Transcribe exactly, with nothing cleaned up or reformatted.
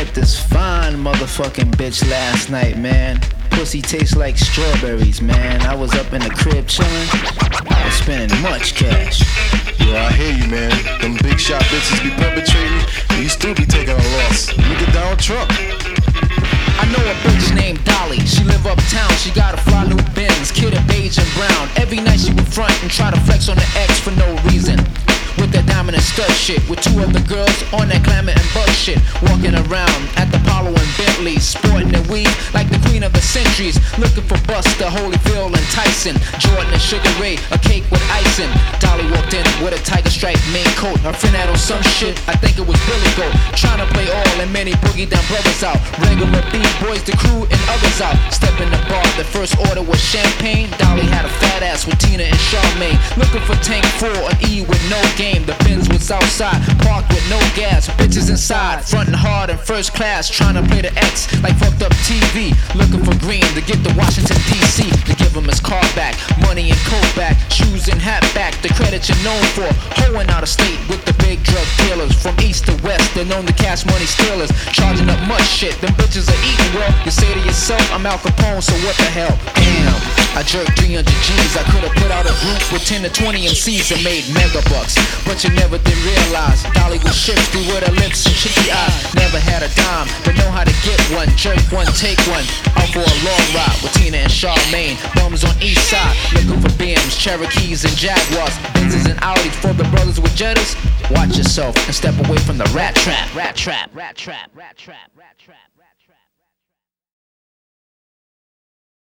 met this fine motherfucking bitch last night, man. Pussy tastes like strawberries, man. I was up in the crib chillin'. I was spending much cash. Yeah, I hear you, man. Them big shot bitches be perpetrating, and you still be taking a loss. Look at Donald Trump. I know a bitch named Dolly. She live uptown, she got a fly new Benz, kitted beige and brown. Every night she would front and try to flex on the ex for no reason. With that diamond and stud shit, with two other girls on that glamour and bug shit, walking around at the Apollo and Bentley, sporting their weed like the queen of the centuries, looking for Buster, Holyfield and Tyson, Jordan and Sugar Ray, a cake with icing. Dolly walked in with a tiger stripe main coat. Her friend had on some shit, I think it was Billy Goat, trying to play all and many boogie down brothers out. Regular B-boys, the crew and others out. Step in the bar, the first order was champagne. Dolly had a fat ass with Tina and Charmaine, looking for Tank four, an E with no game. The Benz was outside, parked with no gas, bitches inside, frontin' hard in first class, trying to play the X like fucked up T V, looking for green to get to Washington D C to give him his car back, money and coat back, shoes and hat back, the credit you're known for, hoeing out of state with the big drug dealers, from east to west, they're known to cash money stealers, charging up much shit, them bitches are eating well, you say to yourself, I'm Al Capone, so what the hell, damn, I jerked three hundred G's, I could've put out a group with ten to twenty M Cs and made mega bucks. But you never did realize Dolly was shifty with her lips and cheeky eyes. Never had a dime, but know how to get one. Jerk one, take one. Out for a long ride with Tina and Charmaine. Bums on east side, looking for B Ms, Cherokees and Jaguars, Benzes and Audis for the brothers with Jettas. Watch yourself and step away from the rat trap. Rat trap, rat trap, rat trap, rat trap.